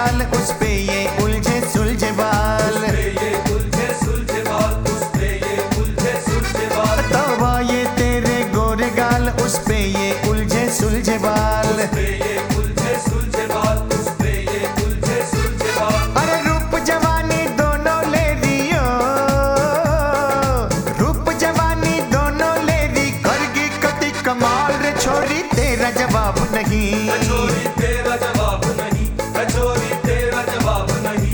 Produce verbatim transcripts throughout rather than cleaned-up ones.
गाल उस पे ये उलझे सुलझे बाल, ये उलझे सुलझे बाल, उस पे ये उलझे सुलझे बाल। तौबा ये तेरे गोरे गाल उस पे ये उलझे सुलझे बाल, पे ये उलझे सुलझे बाल, उस पे ये उलझे सुलझे बाल। अरे रूप जवानी दोनों ले रियो, रूप जवानी दोनों ले री, करगी कटी कमाल रे छोरी तेरा जवाब नहीं, कचोरी तेरा जवाब नहीं, कचोरी तेरा जवाब नहीं।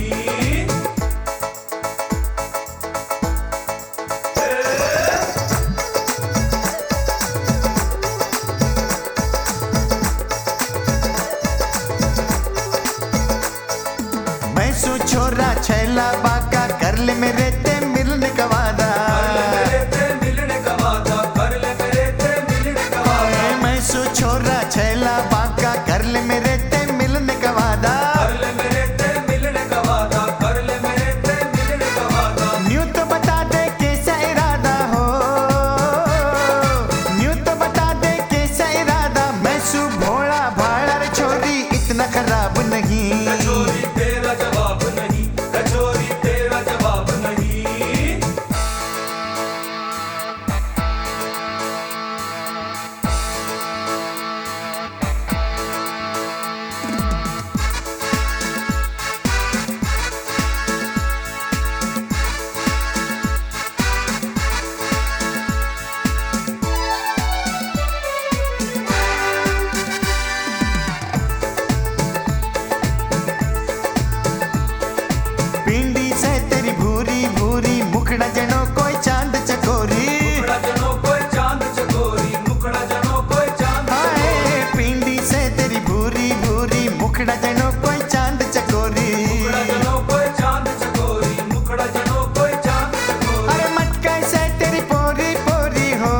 मैं सु छोरा छैला बाका कर ले मेरे ते मिलने का वादा, मेरे ते मिलने का वादा, कर ले मेरे ते मिलने का वादा। मैं सु छोरा छैला बाका कर ले मेरे ते मिलने का वादा, कर ले मेरे ते मिलने का वादा, कर ले मेरे ते मिलने का वादा। न्यू तो बता दे कैसा इरादा हो, न्यू तो बता दे कैसा इरादा, मैं सु भोला भाड़ा रे छोरी इतना खराब नहीं, कचोरी तेरा जवाब नहीं, कचोरी तेरा जवाब नहीं। पिंडी से तेरी भूरी भूरी मुखड़ा जनो कोई चांद चकोरी, मुखड़ा जनो कोई चांद चकोरी, मुखड़ा जनो कोई चांद हाय पिंडी से तेरी भूरी भूरी मुखड़ा जनो कोई चांद चकोरी, मुखड़ा जनो कोई चांद चकोरी, मुखड़ा जनो कोई चांद चकोरी। अरे मटका से तेरी पोरी पोरी हो,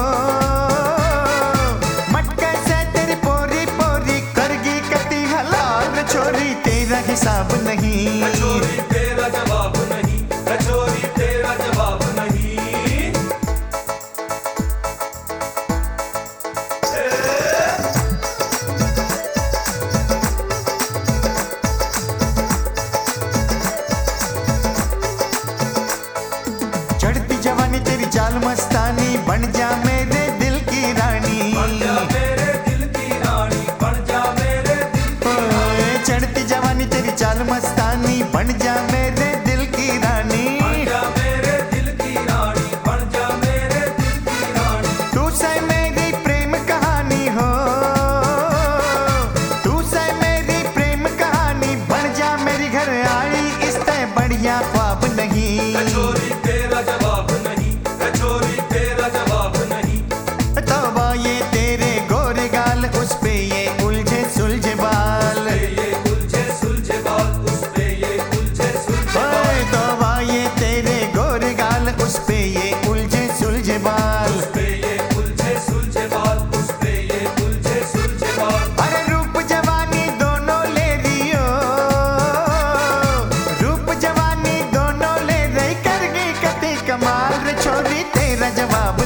मटका से तेरी पोरी पोरी, करगी कटी हलाल रे छोरी तेरा हिसाब नहीं, कचोरी तेरा जवाब नहीं, कचोरी तेरा जवाब नहीं। चढ़ती जवानी तेरी चाल मस्तानी, बन जा मेरे दिल की रानी, बन जा मेरे दिल की रानी, बन जा मेरे दिल की रानी। ओए, चढ़ती जवानी तेरी चाल मस्तानी, बन जा मेरे दिल की रानी, बन जा मेरे दिल की रानी, बन जा मेरे दिल की रानी। तू से मेरी प्रेम कहानी हो, तू से मेरी प्रेम कहानी, बन जा मेरी घर आड़ी इससे बढ़िया ख्वाब नहीं, कचोरी तेरा जवाब नहीं, कचोरी तेरा जवाब नहीं। तौबा ये तेरे गोरे गाल उस पे ये उलझे सुलझे बाल, ये उलझे सुलझे बाल, उस पे ये उलझे सुलझे बाल। ओए तौबा ये तेरे गोरे गाल उस पे ये उलझे सुलझे बाल, उस पे ये उलझे सुलझे बाल, उस पे ये उलझे सुलझे बाल। अरे रूप जवानी दोनों ले रियो, रूप जवानी दोनों ले रही, करगी कती कमाल रे छोरी तेरा जवाब